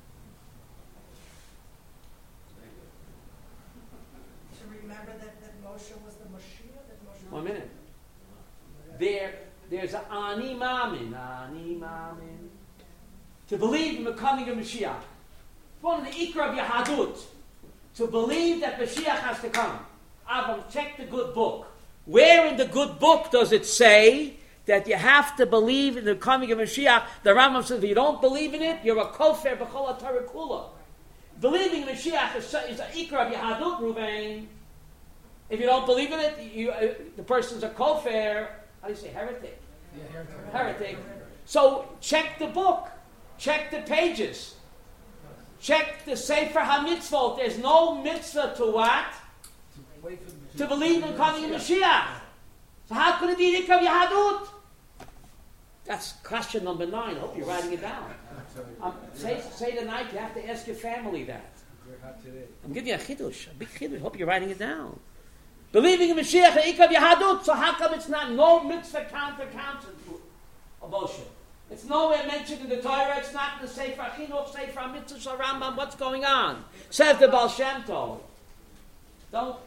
To remember that, that Moshe was the Mashiach? That Moshe One minute. There, there's an Ani Mamin, Ani Mamin. To believe in the coming of Mashiach. One of the Ikra of Yahadut. To believe that Mashiach has to come. Avram, check the good book. Where in the good book does it say that you have to believe in the coming of Mashiach? The Rambam says, if you don't believe in it, you're a kofer b'chol Torah kula. Believing in Mashiach is, is an Ikra of Yahadut, Ruvain. If you don't believe in it, you, uh, the person's a kofer. How do you say heretic? Yeah, heretic. Heretic. So check the book. Check the pages. Check the Sefer HaMitzvot. There's no mitzvah to what? To wait for the To believe in coming of Mashiach. So how could it be Ikra Yahadut? That's question number nine. I hope you're writing it down. Um, say, say tonight you have to ask your family that. We're hot today. I'm giving you a chidush, a big chidush. Hope you're writing it down. Believing in Mashiach and Ikra Yahadut. So how come it's not no mitzvah counter counter of Moshe? It's nowhere mentioned in the Torah. It's not in the Sefer Chinuch, Sefer HaMitzvah, Rambam. What's going on? Says the Baal Shem Tov. Don't.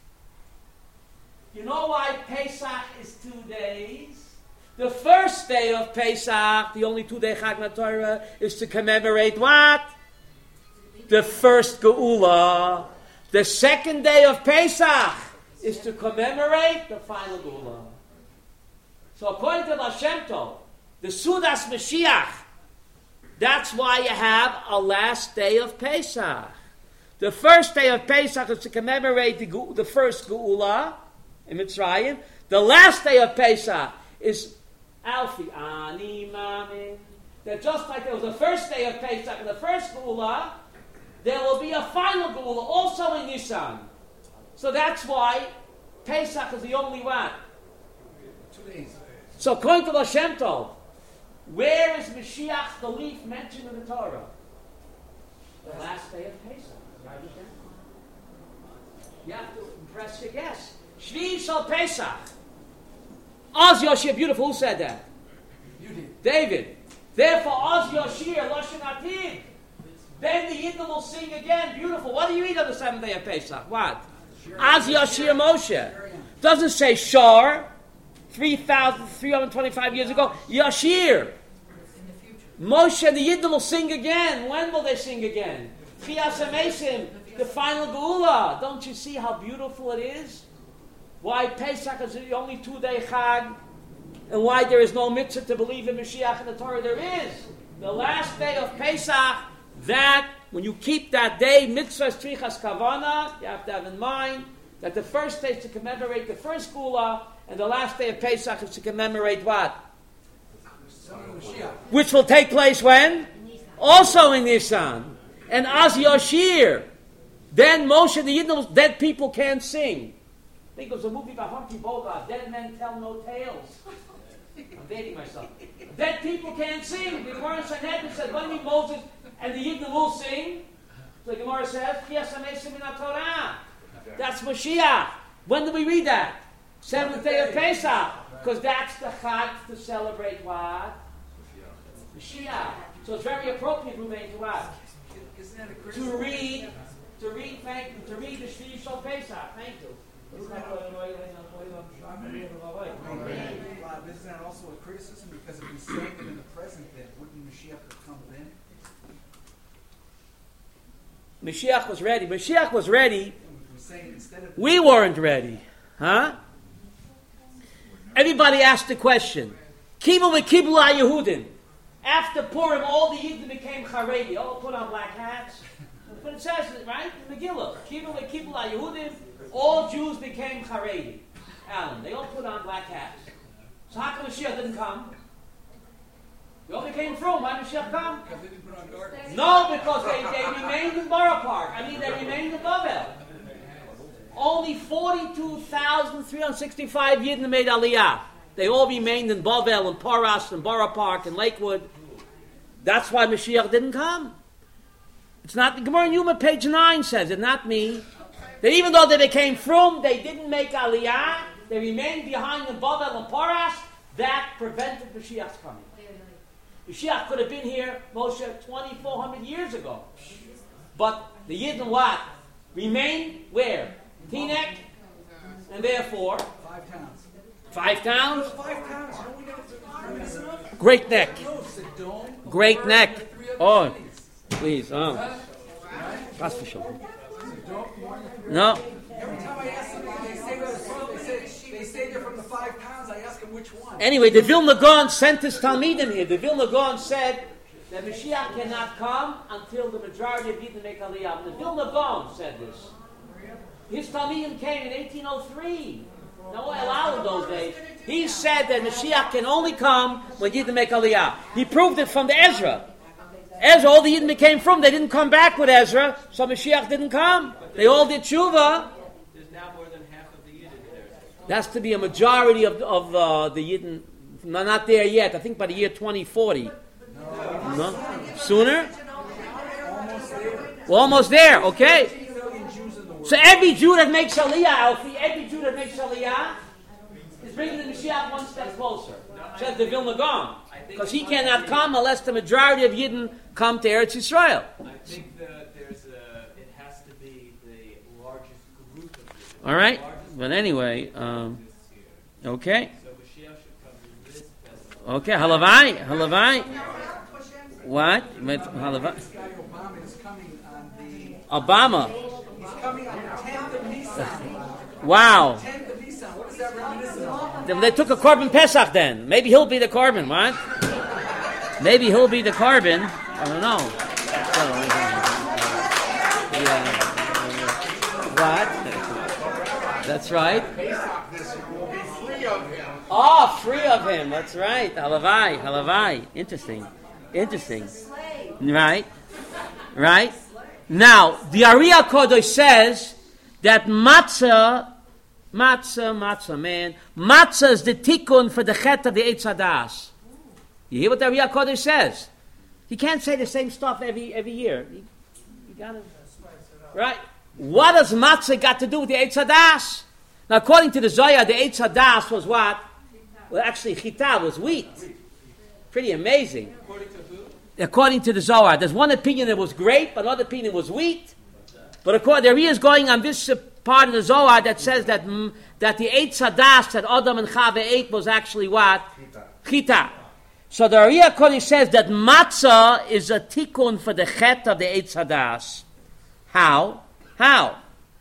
You know why Pesach is two days? The first day of Pesach, the only two-day Chag in Torah, is to commemorate what? The first Geula. The second day of Pesach is to commemorate the final Geula. So according to Baal Shem Tov, the Sudas Mashiach, that's why you have a last day of Pesach. The first day of Pesach is to commemorate the, the first Geula in Mitzrayim. The last day of Pesach is Alfi Ani Mamin. That just like there was the first day of Pesach and the first Geula, there will be a final Geula also in Nisan. So that's why Pesach is the only one. Two days. So according to the Shem Tov, where is Mashiach, the leaf mentioned in the Torah? The last day of Pesach. You have to impress your guests. Shvi Shal Pesach. Oz Yoshir, beautiful. Who said that? You did. David. Therefore, Oz Yoshir, Lashon Atid. Then the Yidden will sing again. Beautiful. What do you eat on the seventh day of Pesach? What? Oz Yoshir Moshe. Doesn't say Shar. three thousand three hundred twenty-five years ago. Yashir. Moshe and the Yidden will sing again. When will they sing again? Chiyas HaMesim, the final Geula. Don't you see how beautiful it is? Why Pesach is the only two-day Chag, and why there is no mitzvah to believe in Mashiach in the Torah. There is. The last day of Pesach, that, when you keep that day, mitzvah strichas kavana, you have to have in mind that the first day is to commemorate the first Geula, and the last day of Pesach is to commemorate what? Which will take place when? Also in Nisan. And Az Yoshir. Then Moshe the Yidden, dead people can't sing. I think it was a movie by Humphrey Bogart, Dead Men Tell No Tales. I'm dating myself. Dead people can't sing. The Gemara in Sanhedrin said, when we Moses and the Yidden will sing, so the Gemara says, Chiyas HaMesim in Torah. That's Mashiach. When do we read that? Seventh day of Pesach. Because that's the Chag to celebrate what? Mashiach. So it's very appropriate, Ruben, to what? To read, to read, thank you, to read the Shvi Shal Pesach. Thank you. Isn't that also a criticism? Because if we sang it in the present, then wouldn't Mashiach have come then? Mashiach was ready. Mashiach was ready. We sang it instead of. We weren't ready. Huh? Everybody asked the question. Kibul v'kibul ha'Yehudim. After Purim, all the Yidden became Haredi. All put on black hats. But it says it, right? In Megillah. Kibul v'kibul ha'Yehudim. All Jews became Haredi. Alan, they all put on black hats. So how come Mashiach didn't come? They all became from. Why did Mashiach come? Because they didn't put on garters. No, because they, they remained in Borough Park. I mean, they remained in Bavel. Only forty-two thousand three hundred sixty-five Yidden made Aliyah. They all remained in Bavel and Paras and Borough Park and Lakewood. That's why Mashiach didn't come. It's not the Gemara in Yuma, page nine says it, not me. That even though they became frum, they didn't make Aliyah. They remained behind in Bavel and Paras. That prevented Mashiach's coming. Mashiach could have been here, Moshe, twenty-four hundred years ago. But the Yidden what? Remained where? Teaneck, and therefore Five towns. five towns. Five towns. You know, we never took enough. Great neck, No, Sedom, great Gomorrah, neck. and the three other Oh, cities. please, oh, that's for sure. Sedom, Gomorrah, and the three No, Every time I ask somebody, they say they're they say they say they're from the five towns. I ask them which one. anyway, the Vilna Gaon sent his Talmidim here. The Vilna Gaon said that Mashiach cannot come until the majority of Yidden make Aliyah. The Vilna Gaon said this. His Talmidim came in eighteen oh three. No one allowed in those days. He said that Mashiach can only come when Yidden make Aliyah. He proved it from the Ezra. Ezra, all the Yidden became from. They didn't come back with Ezra, so Mashiach didn't come. They all did tshuva. There's now more than half of the Yidden there. That's to be a majority of, of uh, the Yidden. No, not there yet. I think by the year twenty forty. No? Sooner? We're almost there, okay. So every Jew that makes Aliyah, Alfie, every Jew that makes Aliyah is bringing the Mashiach one step closer. Says the Vilna Gaon. Because he cannot come unless the majority of Yidden come to Eretz Yisrael. I think that there's a, it has to be the largest group of Yidden. All right? But anyway, um, okay. So Mashiach should come to this festival. Okay, Halavai, Halavai. What? Halavai. This guy Obama is coming on the. Obama. He's coming on the tenth of Nisan. Wow. tenth of Nisan. What is that reminiscent of? They they took a Korban Pesach then. Maybe he'll be the Korban, what? Maybe he'll be the Korban. I don't know. So, yeah. What? That's right. Pesach this year will be free of him. Oh, free of him. That's right. Halavai, halavai. Interesting. Interesting. Right? Right? Now, the Ari HaKodesh says that matzah, matzah, matzah, man, matzah is the tikkun for the chet of the Eitz Hadas. You hear what the Ari HaKodesh says? You can't say the same stuff every every year. You, you gotta, right? What does matzah got to do with the Eitz Hadas? Now, according to the Zohar, the Eitz Hadas was what? Well, actually, chita was wheat. Pretty amazing. According to who? According to the Zohar, there's one opinion that was grape, another opinion was wheat. But according, there he is going on this uh, part of the Zohar that says that mm, that the Eitz Hadas that Adam and Chava ate was actually what? Chita. So the Ari HaKodesh says that matzah is a tikkun for the chet of the Eitz Hadas. How? How?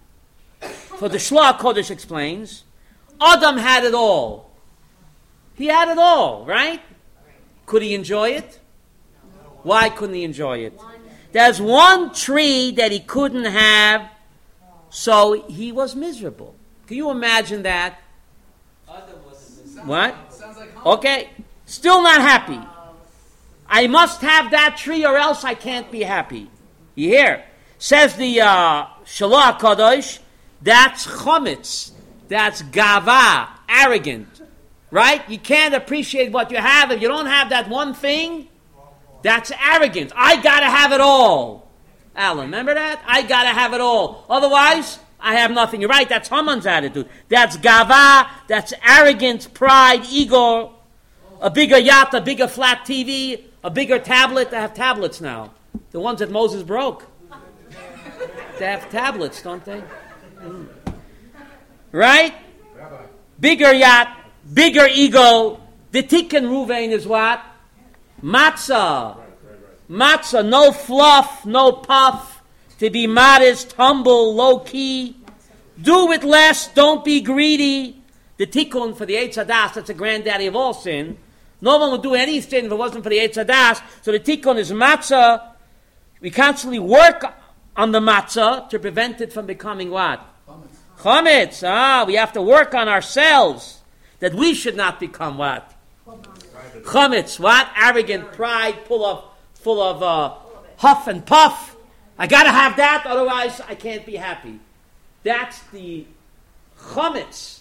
So the Shloah HaKodesh explains, Adam had it all. He had it all, right? Could he enjoy it? Why couldn't he enjoy it? There's one tree that he couldn't have, so he was miserable. Can you imagine that? Adam wasn't miserable. What? Sounds like Okay, still not happy. I must have that tree or else I can't be happy. You hear? Says the uh, Shloah HaKodesh, that's chometz, that's gava, arrogant. Right? You can't appreciate what you have if you don't have that one thing. That's arrogance. I gotta have it all. Alan, remember that? I gotta have it all. Otherwise, I have nothing. You're right, that's Haman's attitude. That's gava, that's arrogance, pride, ego. A bigger yacht, a bigger flat T V, a bigger tablet. They have tablets now. The ones that Moses broke. They have tablets, don't they? Mm. Right? Bigger yacht. Bigger ego. The tikkun Ruvain is what? Matzah. Matzah. No fluff, no puff. To be modest, humble, low-key. Do with less, don't be greedy. The tikkun for the Eitz Hadas, that's the granddaddy of all sin. No one would do any sin if it wasn't for the Eitz Hadas. So the tikkun is matzah. We constantly work on the matzah to prevent it from becoming what? Chometz. Ah, we have to work on ourselves. That we should not become what? Chometz, what? Arrogant, pride, full of, full of uh, huff and puff. I gotta have that, otherwise I can't be happy. That's the chometz.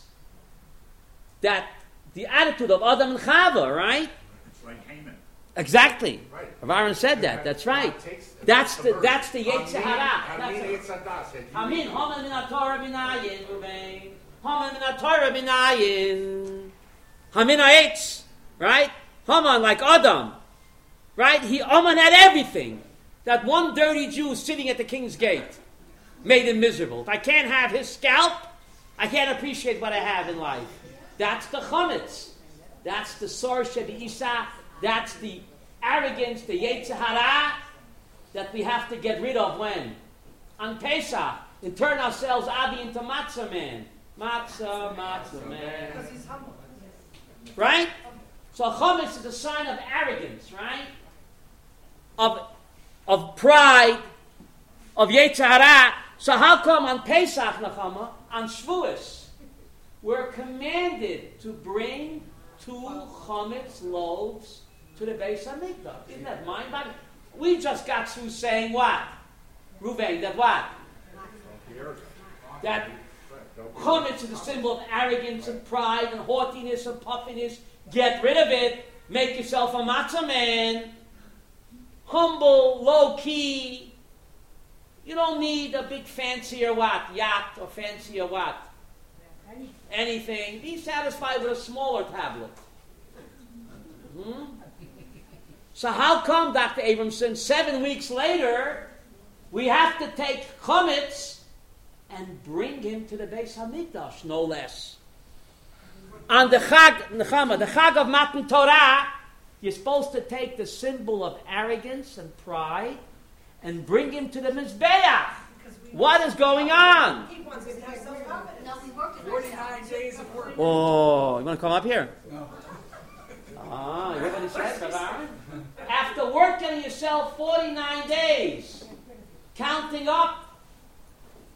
That the attitude of Adam and Chava, right? It's like Haman. Exactly. Right. Aaron said that. That's right. That's the that's the Yetzer Hara. Hamin That's Eitz Hadas. Hamin Haman min haTorah b'nayin Ruvain. Haman min haTorah b'nayin. Hamin ha'etz. Right? Haman like Adam. Right? He Haman had everything. That one dirty Jew sitting at the king's gate made him miserable. If I can't have his scalp, I can't appreciate what I have in life. That's the chometz. That's the sor shebeisa. That's the arrogance, the Yetzer Hara that we have to get rid of when? On Pesach. And turn ourselves, Abi, into matzah man. Matzah, matzah man. Because he's humble. Right? So chometz is a sign of arrogance, right? Of, of pride, of Yetzer Hara. So how come on Pesach, Nachama, on Shavuos, we're commanded to bring two chometz loaves to the Beis Hamikdash? Isn't that mind-boggling? We just got through saying what? Ruvain, that what? That chometz is a symbol of arrogance and pride and haughtiness and puffiness. Get rid of it. Make yourself a matzah man. Humble, low-key. You don't need a big fancy or what? Yacht or fancy or what? Anything. Be satisfied with a smaller tablet. Hmm? So how come, Doctor Abramson, seven weeks later, we have to take chometz and bring him to the Beis Hamikdash, no less? On the Chag, Nechama, the Chag of Matan Torah, you're supposed to take the symbol of arrogance and pride and bring him to the Mizbeach. What is going on? He wants to be self-confident. No, we worked it Forty-nine ourselves. days of work. Oh, you want to come up here? No. Ah, you hear what he said, Rabbi Aaron? After working yourself forty-nine days, counting up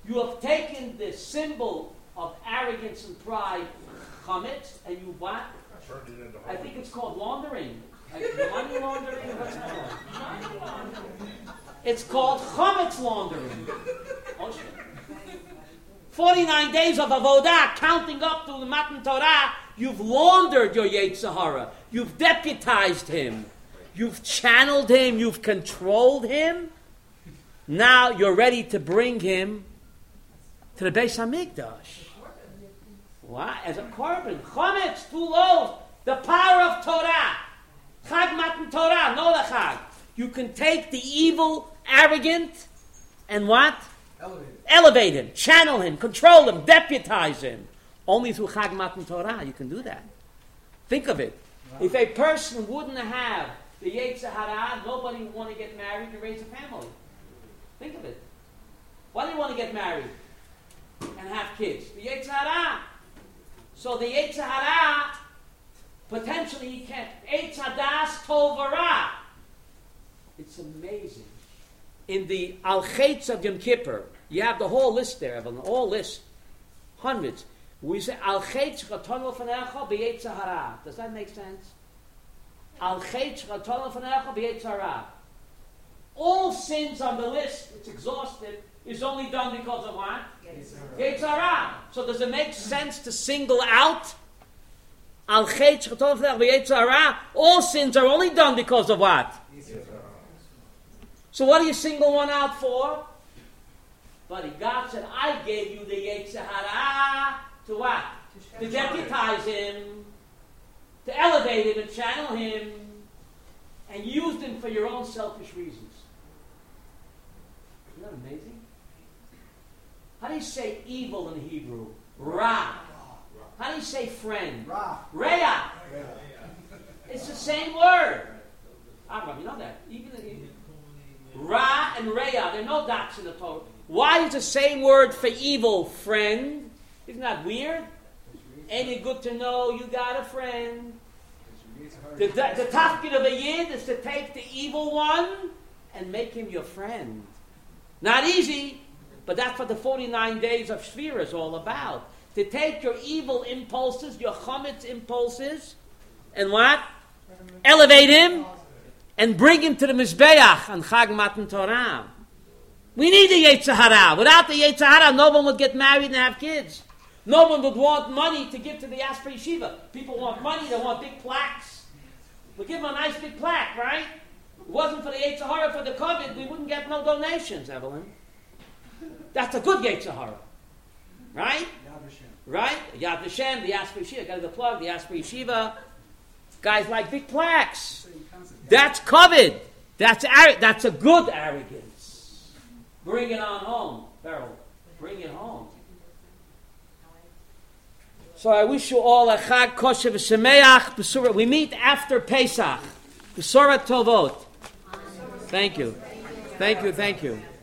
You have taken the symbol of arrogance and pride, chametz, and you what? Turned it into I think it's called laundering. Like money laundering? What's it called? It's called chametz laundering. Oh, shit. forty-nine days of avodah, counting up to the Matan Torah, you've laundered your Yetzer Hara. You've deputized him. You've channeled him. You've controlled him. Now you're ready to bring him to the Beis Hamikdash. What? As a korban. Chametz, two loaves. The power of Torah. Chag Matan Torah, no the Chag. You can take the evil, arrogant, and what? Elevated. Elevate him, channel him, control him, deputize him. Only through Chag Matan Torah you can do that. Think of it. Wow. If a person wouldn't have the Yetzer Hara, nobody would want to get married and raise a family. Think of it. Why do you want to get married and have kids? The Yetzer Hara. So the Yetzer Hara, potentially he can't. Eitz Hadas Tov V'Ra. It's amazing. In the Al Chetz of Yom Kippur, you have the whole list there, Evelyn, all list, hundreds. We say Al Chetz Chaton L'Fanecha B'Yetzer Hara. Does that make sense? Al Chetz Chaton L'Fanecha B'Yetzer Hara. All sins on the list, it's exhausted, is only done because of what? Yetzer Hara. So does it make sense to single out Al Chetz Chaton L'Fanecha B'Yetzer Hara? All sins are only done because of what? So what do you single one out for? Buddy, God said, I gave you the Yetzer Hara to what? To, to deputize him, to elevate him and channel him, and used him for your own selfish reasons. Isn't that amazing? How do you say evil in Hebrew? Ra. How do you say friend? Ra. Reah. It's the same word. Abraham, you know that. Even in Ra and Reah, there are no dots in the Torah. Why is the same word for evil, friend? Isn't that weird? Ain't it good to know you got a friend? The, the, the tafkid of a yid is to take the evil one and make him your friend. Not easy, but that's what the forty-nine days of Shvira is all about. To take your evil impulses, your chametz impulses, and what? Elevate him and bring him to the Mizbeach on Chag Matan Torah. We need the Yetzer Hara. Without the Yetzer Hara, no one would get married and have kids. No one would want money to give to the Asper Yeshiva. People want money, they want big plaques. We give them a nice big plaque, right? If it wasn't for the Yetzer Hara, for the COVID, we wouldn't get no donations, Evelyn. That's a good Yetzer Hara. Right? Yad Vashem. Right? Yad Vashem, the Asper Yeshiva. Got to plug the Asper Yeshiva. Guys like big plaques. That's covered. That's ar- that's a good arrogance. Bring it on home, Beryl. Bring it home. So I wish you all a Chag Kosher v'Shemeach B'Surah. We meet after Pesach. B'Surah Tovot. Thank you. Thank you, thank you.